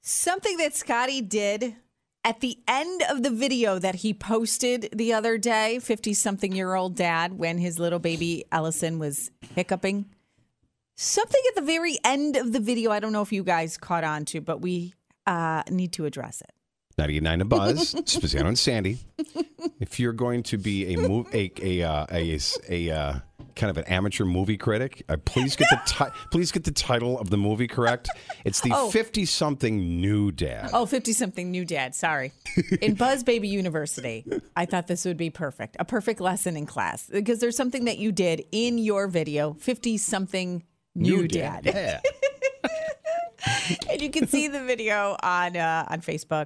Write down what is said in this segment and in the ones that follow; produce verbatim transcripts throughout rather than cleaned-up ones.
Something that Scotty did at the end of the video that he posted the other day, fifty-something-year-old dad, when his little baby Ellison was hiccuping. Something at the very end of the video, I don't know if you guys caught on to, but we uh, need to address it. ninety-nine to Buzz, Spaziano and Sandy. If you're going to be a move, a a uh, a, a uh, kind of an amateur movie critic, uh, please get the ti- please get the title of the movie correct. It's the fifty-something oh. new dad. Oh, fifty-something new dad. Sorry. In Buzz Baby University, I thought this would be perfect, a perfect lesson in class, because there's something that you did in your video, fifty-something new, new dad. dad. Yeah. And you can see the video on uh, on Facebook.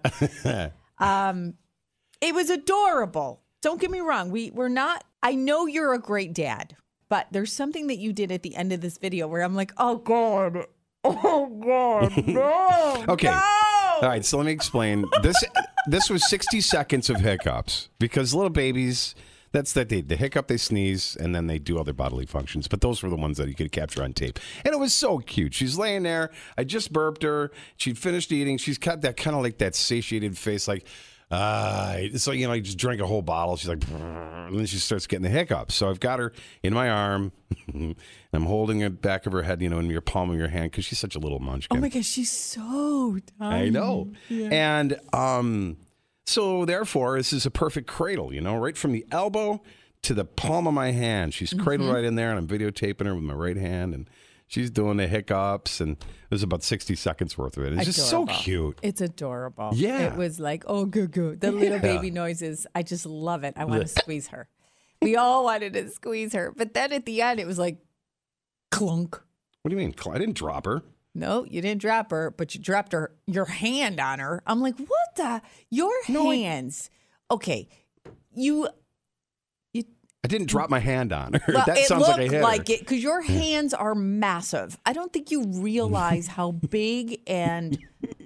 Um, it was adorable. Don't get me wrong. We we're not. I know you're a great dad, but there's something that you did at the end of this video where I'm like, oh God, oh God, no. Okay. No. All right. So let me explain. This this was sixty seconds of hiccups because little babies. That's that they the hiccup, they sneeze, and then they do other bodily functions. But those were the ones that you could capture on tape. And it was so cute. She's laying there. I just burped her. She'd finished eating. She's got that kind of like that satiated face, like, uh, so, you know, you just drank a whole bottle. She's like, and then she starts getting the hiccups. So I've got her in my arm. And I'm holding the back of her head, you know, in your palm of your hand because she's such a little munchkin. Oh, my gosh, she's so tiny. I know. Yeah. And, um... so, therefore, this is a perfect cradle, you know, right from the elbow to the palm of my hand. She's cradled mm-hmm. right in there, and I'm videotaping her with my right hand, and she's doing the hiccups, and it was about sixty seconds worth of it. It's adorable. Just so cute. It's adorable. Yeah. It was like, oh, good, good. The little yeah. baby noises. I just love it. I want to squeeze her. We all wanted to squeeze her. But then at the end, it was like, clunk. What do you mean? I didn't drop her. No, you didn't drop her, but you dropped her your hand on her. I'm like, what the? Your no, hands. I, okay. You you I didn't drop my hand on her. Well, that it sounds looked like I hit like her. it because your hands are massive. I don't think you realize how big and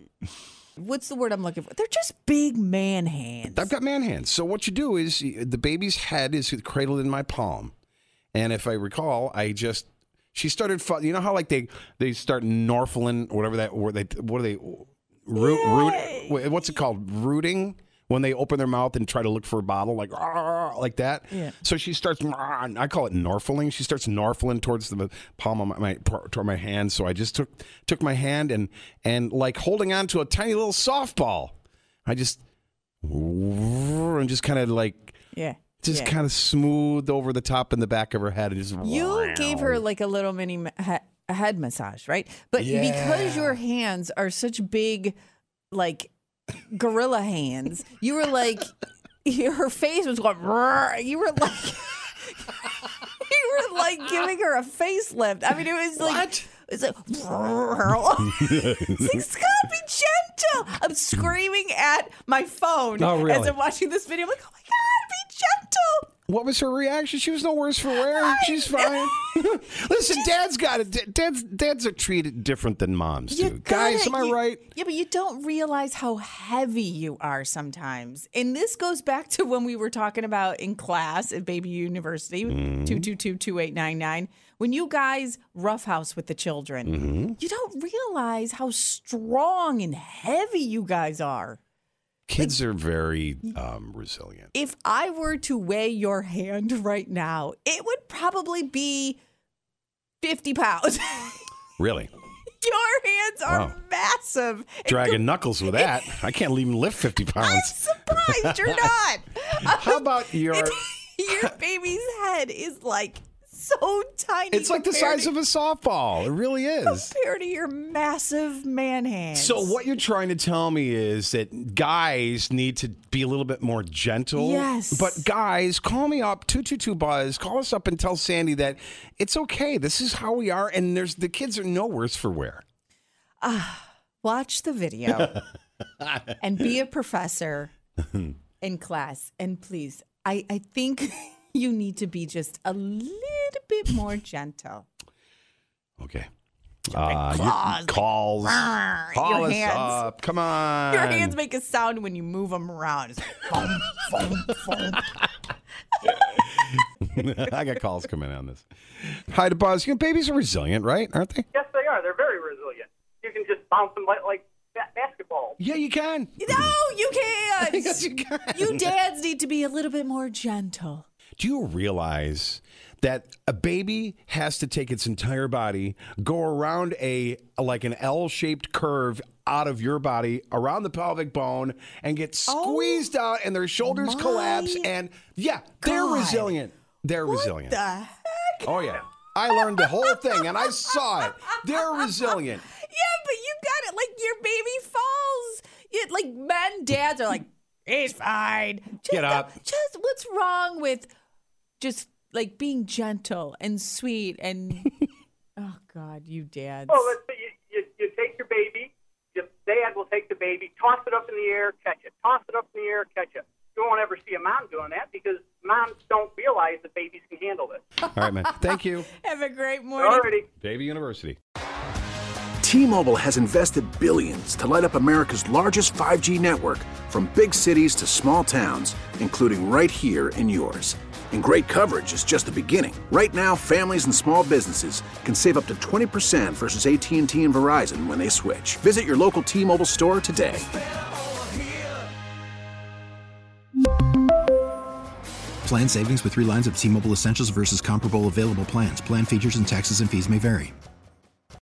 what's the word I'm looking for? They're just big man hands. I've got man hands. So what you do is the baby's head is cradled in my palm. And if I recall, I just She started, you know how like they, they start norfling, whatever that, or they, what are they, root, root, what's it called? Rooting? When they open their mouth and try to look for a bottle, like, like that. Yeah. So she starts, I call it norfling. She starts norfling towards the palm of my, my, toward my hand. So I just took, took my hand and, and like holding on to a tiny little softball. I just, and just kind of like, yeah. Just yeah. kind of smoothed over the top and the back of her head. And just you wow. gave her like a little mini ma- he- head massage, right? But yeah. because your hands are such big, like gorilla hands, you were like, her face was going, you were like, you were like giving her a facelift. I mean, it was like, what? It's like, it's like, Scott, be gentle. I'm screaming at my phone oh, really? as I'm watching this video. I'm like, oh my God, be gentle. What was her reaction? She was no worse for wear. She's fine. Listen, Dad's got it. Dad's dads are treated different than moms do. Guys, am I you, right? Yeah, but you don't realize how heavy you are sometimes. And this goes back to when we were talking about in class at Baby University, mm-hmm. two two two, two eight nine nine. When you guys roughhouse with the children, mm-hmm. you don't realize how strong and heavy you guys are. Kids like, are very um, resilient. If I were to weigh your hand right now, it would probably be fifty pounds. Really? Your hands are wow. massive. Dragging com- knuckles with that. I can't even lift fifty pounds. I'm surprised you're not. How about your... Your baby's head is like... so tiny. It's like the size to, of a softball. It really is. Compared to your massive man hands. So what you're trying to tell me is that guys need to be a little bit more gentle. Yes. But guys, call me up, two two two Buzz. Call us up and tell Sandy that it's okay. This is how we are. And there's the kids are no worse for wear. Uh, watch the video and be a professor in class. And please, I, I think... you need to be just a little bit more gentle. Okay. Uh, claws, calls. Like, call your us hands, up. Come on. Your hands make a sound when you move them around. It's like, boom, boom, boom. I got calls coming on this. Hi to Buzz. You know, babies are resilient, right? Aren't they? Yes, they are. They're very resilient. You can just bounce them like, like basketball. Yeah, you can. No, you can't. Yes, you can. You dads need to be a little bit more gentle. Do you realize that a baby has to take its entire body, go around a like an L-shaped curve out of your body, around the pelvic bone, and get squeezed oh, out, and their shoulders collapse, and yeah, they're God. resilient. They're what resilient. The heck? Oh yeah. I learned the whole thing, and I saw it. They're resilient. Yeah, but you got it. Like, your baby falls. It, like, men, dads are like, he's fine. Just, Get up. Just what's wrong with just, like, being gentle and sweet and, oh, God, you dads. Well, let's say you, you, you take your baby. Your dad will take the baby, toss it up in the air, catch it. Toss it up in the air, catch it. You won't ever see a mom doing that because moms don't realize that babies can handle this. All right, man. Thank you. Have a great morning. Alrighty. Davie University. T-Mobile has invested billions to light up America's largest five G network, from big cities to small towns, including right here in yours. And great coverage is just the beginning. Right now, families and small businesses can save up to twenty percent versus A T and T and Verizon when they switch. Visit your local T-Mobile store today. Plan savings with three lines of T-Mobile Essentials versus comparable available plans. Plan features and taxes and fees may vary.